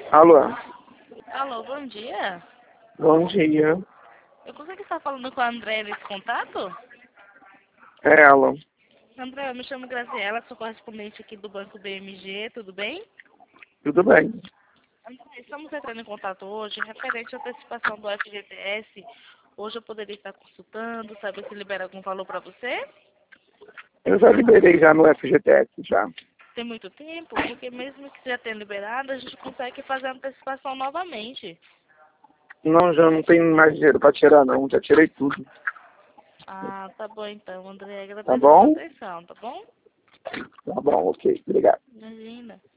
Alô, Alô, bom dia. bom dia. Eu consigo estar falando com a André nesse contato? É ela. André, eu me chamo Graziela, sou correspondente aqui do Banco BMG, tudo bem? Tudo bem? André, estamos entrando em contato hoje referente à antecipação do FGTS. Hoje eu poderia estar consultando, saber se libera algum valor para você? Eu já liberei já no FGTS já. Tem muito tempo, porque mesmo que já tenha liberado, a gente consegue fazer a antecipação novamente. Não, já não tenho mais dinheiro para tirar não, já tirei tudo. Ah, tá bom então, André, Tá agradeço a sua bom? atenção, tá bom? Tá bom, ok. Obrigado. Imagina.